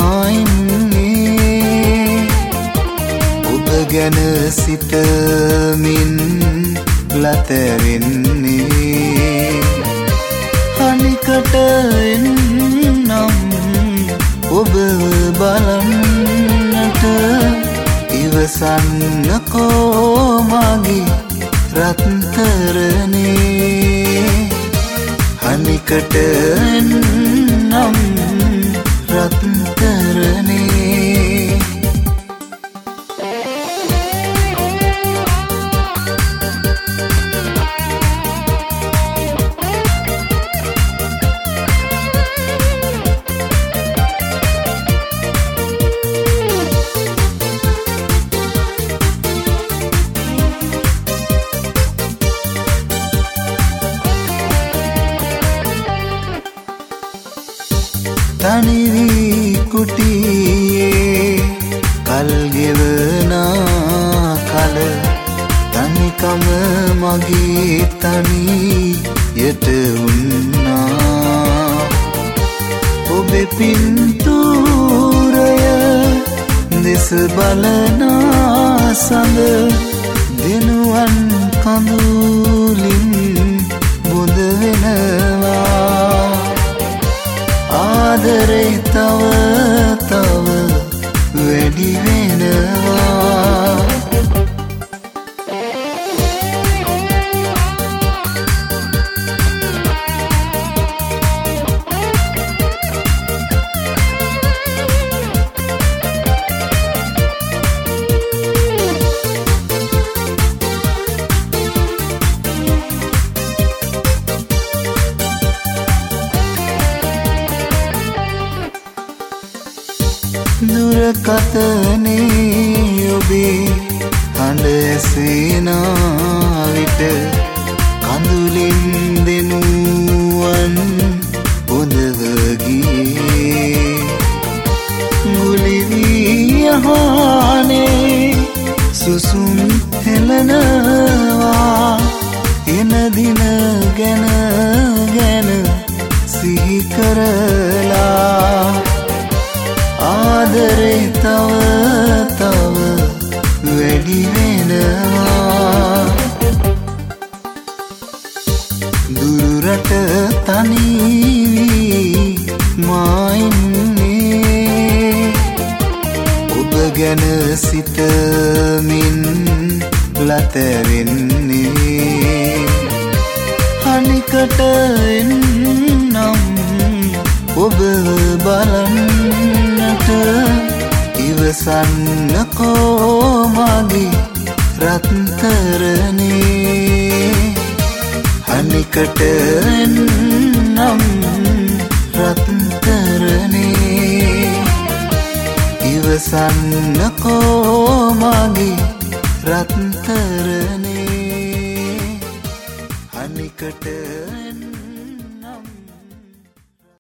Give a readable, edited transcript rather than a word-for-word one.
මායින්නේ ඔබ ගැන සිතමින් ලතවෙන්නේ අනිකට එන්නම් ඔබ බලන්නට ඉවසන්නකෝ මගේ රත්තරනේ අනිකට එන්නම් රත්තරනේ තනිවී කුටියේ කල් ගෙවනා කල තනිකම මගේ තනියට වුණා ඔබේ පින්තූරය දෙස බලනා සඳ දෙනුවන් කඳුලින් බොඳ වෙනවා ආදරේ තව තව වැඩි වෙනවා දුරකථනයේ ඔබේ හඬ ඇසෙනා විට කඳුලින් දෙනුවන් බොඳව ගියේ ගුලි වී යහනේ සුසුම් හෙලනවා එන දින ගැන සිහි කරලා ආදරේ තව තව වැඩි වෙනවා දුරට තනිවී මායින්නේ ඔබ ගැන සිතමින් ලතවෙන්නේ අනිකට එන්නම් ඔබ බලන්නට ඉවසන්නකෝ මගේ රත්තරනේ අනිකට එන්නම් රත්තරනේ ඉවසන්නකෝ මගේ රත්තරනේ අනිකට